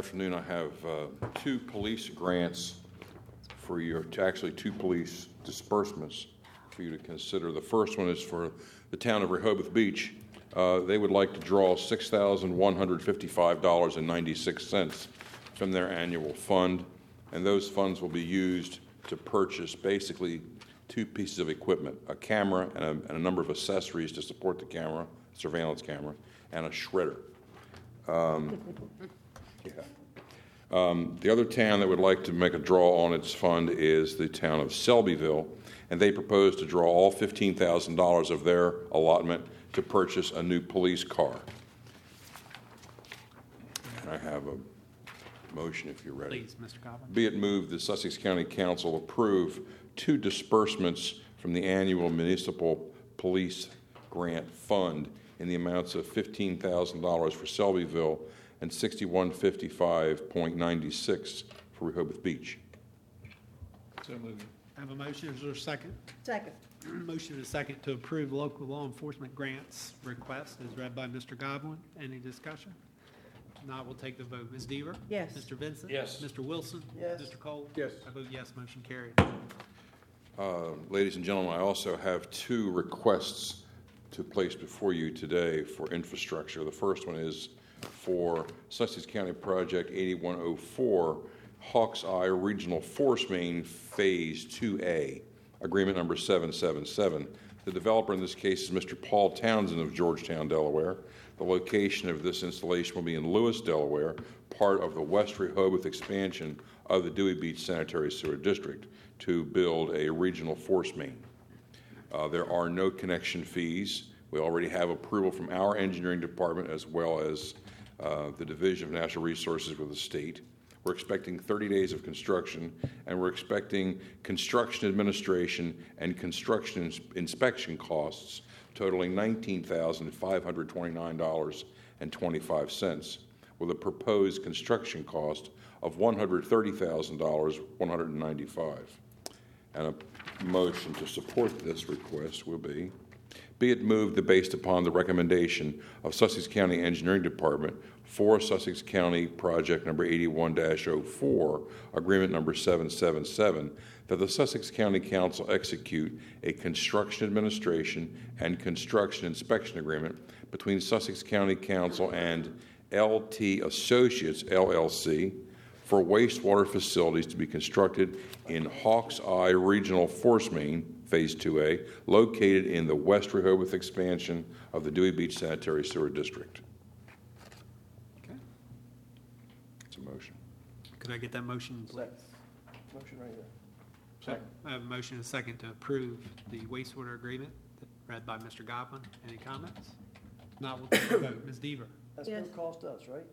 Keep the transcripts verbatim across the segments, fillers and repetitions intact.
afternoon, I have uh, two police grants for your, actually two police disbursements for you to consider. The first one is for the town of Rehoboth Beach. Uh, they would like to draw six thousand one hundred fifty-five dollars and ninety-six cents from their annual fund, and those funds will be used to purchase basically two pieces of equipment, a camera and a, and a number of accessories to support the camera, surveillance camera, and a shredder. Um, yeah. Um, the other town that would like to make a draw on its fund is the town of Selbyville, and they propose to draw all fifteen thousand dollars of their allotment to purchase a new police car. And I have a motion if you're ready. Please, Mister Godwin. Be it moved that Sussex County Council approve two disbursements from the annual municipal police grant fund in the amounts of fifteen thousand dollars for Selbyville and sixty-one fifty-five point nine six for Rehoboth Beach. So moved. I have a motion. Is there a second? Second. Motion and a second to approve local law enforcement grants request is read by Mister Godwin. Any discussion? If not, we'll take the vote. Miz Deaver? Yes. Mister Vincent? Yes. Mister Wilson? Yes. Mister Cole? Yes. I vote yes. Motion carried. Uh, ladies and gentlemen, I also have two requests to place before you today for infrastructure. The first one is for Sussex County Project eighty-one oh four, Hawks Eye Regional Force Main Phase two A, agreement number seven seven seven. The developer in this case is Mister Paul Townsend of Georgetown, Delaware. The location of this installation will be in Lewis, Delaware, part of the West Rehoboth expansion of the Dewey Beach Sanitary Sewer District to build a regional force main. Uh, there are no connection fees. We already have approval from our engineering department as well as uh, the Division of Natural Resources with the state. We're expecting thirty days of construction, and we're expecting construction administration and construction ins- inspection costs totaling nineteen thousand five hundred twenty-nine dollars and twenty-five cents, with a proposed construction cost of one hundred thirty thousand dollars and one hundred ninety-five dollars. And a motion to support this request will be, be it moved that based upon the recommendation of Sussex County Engineering Department for Sussex County Project number eighty-one dash oh four, agreement number seven seven seven, that the Sussex County Council execute a construction administration and construction inspection agreement between Sussex County Council and L T Associates, L L C, for wastewater facilities to be constructed in Hawks Eye Regional Force Main, Phase two A, located in the West Rehoboth expansion of the Dewey Beach Sanitary Sewer District. Okay. It's a motion. Could I get that motion? please? Motion right there. Second. I have a motion and a second to approve the wastewater agreement read by Mister Godwin. Any comments? If not, we'll take the vote. Miz Deaver? That's Yes. gonna cost us, right?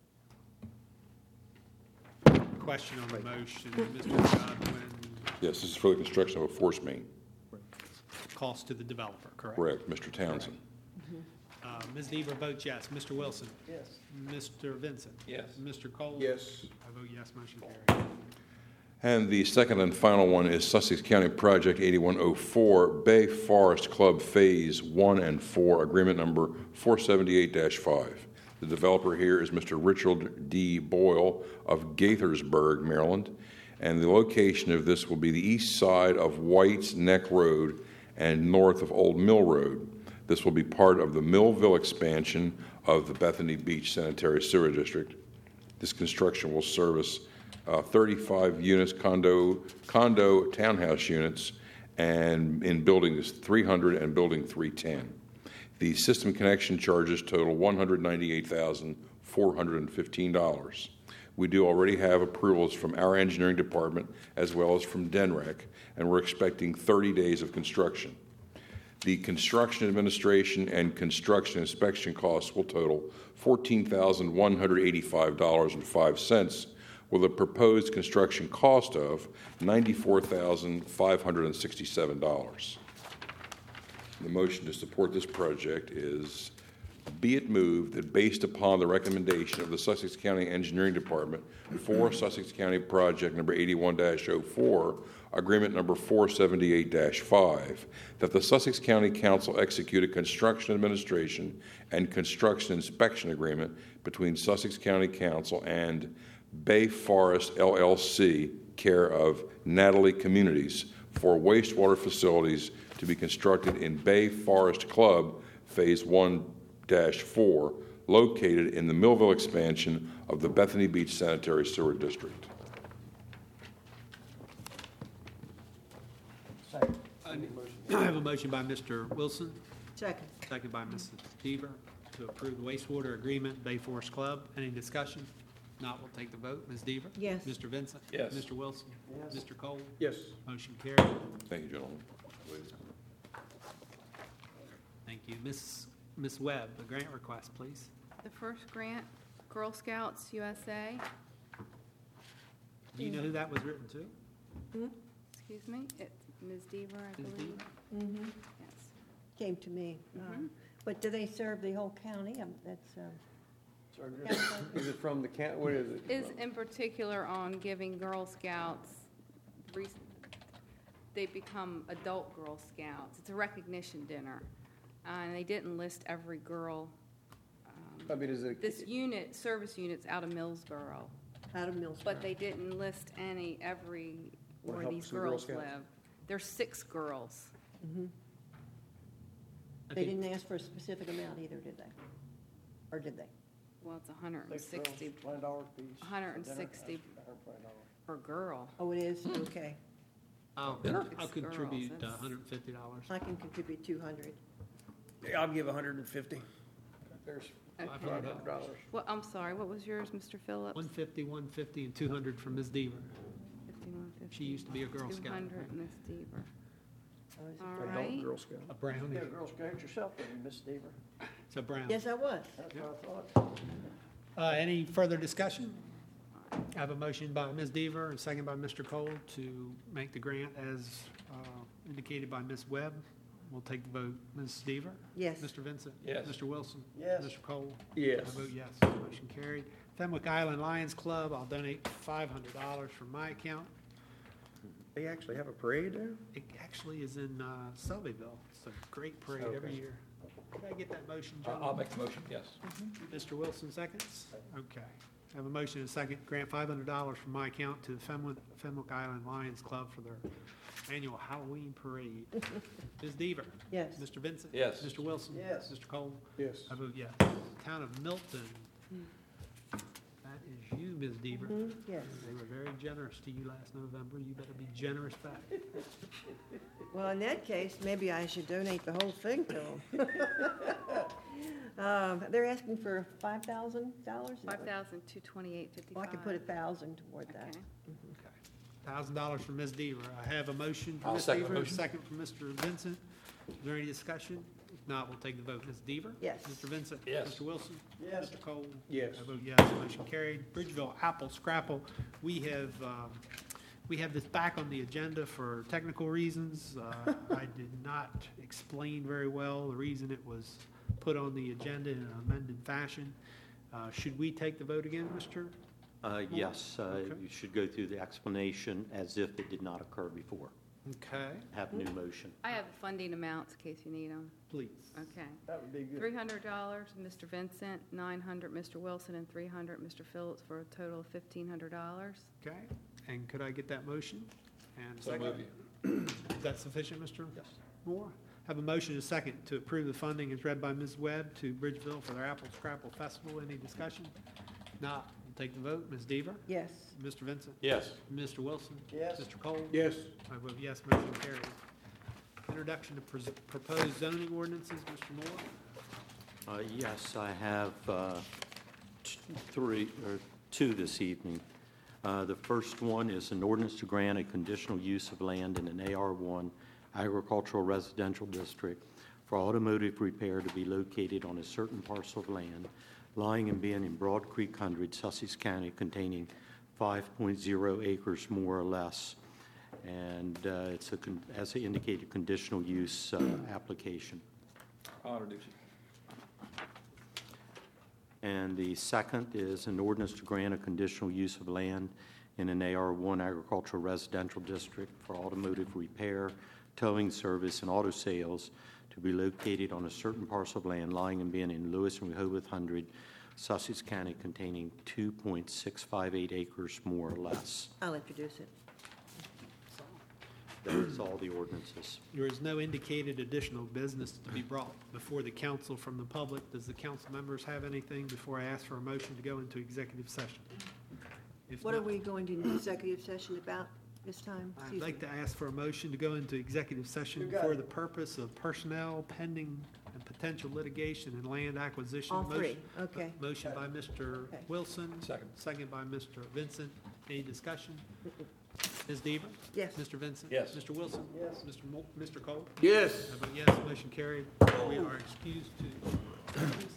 Question on the motion. Mister Godwin, Yes, this is for the construction of a force main. cost to the developer, correct? Correct, Mister Townsend. Uh, Miz Deaver votes yes. Mister Wilson? Yes. Mister Vincent? Yes. Mister Cole? Yes. I vote yes. Motion carried. And the second and final one is Sussex County Project eighty-one oh four, Bay Forest Club Phase one and four, agreement number four seventy-eight dash five. The developer here is Mister Richard D. Boyle of Gaithersburg, Maryland, and the location of this will be the east side of White's Neck Road and north of Old Mill Road. This will be part of the Millville expansion of the Bethany Beach Sanitary Sewer District. This construction will service uh, thirty-five units, condo, condo townhouse units, and in buildings three hundred and building three ten. The system connection charges total one hundred ninety-eight thousand four hundred fifteen dollars. We do already have approvals from our engineering department as well as from D E N R E C, and we're expecting thirty days of construction. The construction administration and construction inspection costs will total fourteen thousand one hundred eighty-five dollars and five cents, with a proposed construction cost of ninety-four thousand five hundred sixty-seven dollars. The motion to support this project is be it moved that based upon the recommendation of the Sussex County Engineering Department for Sussex County Project Number eighty-one dash oh four, Agreement Number four seventy-eight dash five, that the Sussex County Council execute a construction administration and construction inspection agreement between Sussex County Council and Bay Forest L L C, care of Natalie Communities, for wastewater facilities to be constructed in Bay Forest Club Phase one dash four, located in the Millville expansion of the Bethany Beach Sanitary Sewer District. Second. I have a motion by Mister Wilson, Second. second by Missus Deaver, to approve the wastewater agreement, Bay Forest Club. Any discussion? Not, we'll take the vote. Miz Deaver? Yes. Mister Vincent? Yes. Mister Wilson? Yes. Mister Cole? Yes. Motion carried. Thank you, gentlemen. Ladies. Thank you. Miss Miss Webb, the grant request, please. The first grant, Girl Scouts U S A, Do you know who that was written to? excuse me, it's Miz Deaver, I Miz believe. Mm-hmm. Yes. Came to me. Uh, Mhm. But do they serve the whole county? Um, That's, uh, Sorry, Is it from the county, what is it? Is in particular on giving Girl Scouts, re- they become adult Girl Scouts. It's a recognition dinner. Uh, And they didn't list every girl. I um, mean, is it? This unit, service unit's out of Millsboro, out of Millsboro. but they didn't list any, every, Wanna where help these some Girl girls Scouts? live. There's six girls. Mhm. I They think- didn't ask for a specific amount either, did they? Or did they? Well, it's a hundred and sixty Twenty dollars a piece. a hundred and sixty per girl. Oh, it is? Okay. I'll, Dinner? I'll Six contribute girls, uh, that's- one hundred fifty dollars. I can contribute two hundred. Yeah, I'll give a hundred and fifty. There's Okay. Five five hundred hundred dollars. Well, I'm sorry, what was yours, Mister Phillips? one fifty, one fifty, and two hundred from Miz Deaver. fifty-one fifty. She used to be a Girl Scout. two hundred, Miss Deaver. Oh, is it? All Adult right. Girl Scout. A brownie. You're a Girl Scout yourself, then, Miss Deaver. It's a brownie. Yes, I was. That's what I thought. Uh, any further discussion? I have a motion by Miz Deaver and second by Mister Cole to make the grant as uh, indicated by Miz Webb. We'll take the vote. Miz Deaver? Yes. Mister Vincent? Yes. Mister Wilson? Yes. Mister Cole? Yes. I vote yes. Motion carried. Fenwick Island Lions Club, I'll donate five hundred dollars from my account. They actually have a parade there? It actually is in uh, Selbyville. It's a great parade every Okay. year. Could I get that motion, I'll gentlemen? make the motion, yes. Mister Wilson seconds? Okay. I have a motion and a second, grant five hundred dollars from my account to the Fenwick, Fenwick Island Lions Club for their annual Halloween parade. Miz Deaver? Yes. Mister Vincent? Yes. Mister Wilson? Yes. Mister Cole? Yes. I vote yes. Town of Milton. That is you, Miz Deaver. Mhm, yes. They were very generous to you last November. You better be generous back. Well, in that case, maybe I should donate the whole thing to them. Um, They're asking for five thousand dollars? Five thousand two twenty-eight Well, fifty-five. I could put a thousand toward that. Okay. Thousand dollars from Miz Deaver. I have a motion from I'll Miz second the Deaver, a motion. second from Mister Vincent. Is there any discussion? If not, we'll take the vote. Miz Deaver? Yes. Mister Vincent? Yes. Mister Wilson? Yes. Mister Cole? Yes. I vote yes. Motion carried. Bridgeville Apple Scrapple. We have, um, we have this back on the agenda for technical reasons. Uh, I did not explain very well the reason it was put on the agenda in an amended fashion. Uh, Should we take the vote again, Mister? Uh, Yes, uh, Okay. you should go through the explanation as if it did not occur before. Okay, Have new motion. I have the funding amounts in case you need them. please. Okay. That would be good. Three hundred dollars, Mister Vincent, nine hundred, Mister Wilson, and three hundred, Mister Phillips, for a total of fifteen hundred dollars. Okay, and could I get that motion? And So second, move is that sufficient, Mister Yes. Moore? Have a motion and a second to approve the funding as read by Miz Webb to Bridgeville for their Apple Scrapple Festival. Any discussion? Not, we'll take the vote. Miz Deaver? Yes. Mister Vincent? Yes. Mister Wilson? Yes. Mister Cole? Yes. I vote yes, motion carried. Introduction to pres- proposed zoning ordinances, Mister Moore? Uh, Yes, I have uh, t- three, or two this evening. Uh, The first one is an ordinance to grant a conditional use of land in an A R one agricultural residential district for automotive repair to be located on a certain parcel of land lying and being in Broad Creek Hundred, Sussex County, containing five point zero acres more or less. And uh, it's a, con- as I indicated, conditional use uh, application. I'll introduce you. And the second is an ordinance to grant a conditional use of land in an A R one agricultural residential district for automotive repair, towing service, and auto sales to be located on a certain parcel of land lying and being in Lewis and Rehoboth Hundred, Sussex County, containing two point six five eight acres more or less. I'll introduce it. That is all the ordinances. There is no indicated additional business to be brought before the council from the public. Does the council members have anything before I ask for a motion to go into executive session? If What are not, we going to executive session about this time? I'd Excuse like me. to ask for a motion to go into executive session You got for it. the purpose of personnel, pending and potential litigation and land acquisition. All three, Motion- okay. Motion by Mister Okay. Wilson. Second. Second by Mister Vincent. Any discussion? Miz Deaver? Yes. Mister Vincent? Yes. Mister Wilson? Yes. Mister Mo- Mister Cole? Yes. I vote yes, motion carried. We are excused to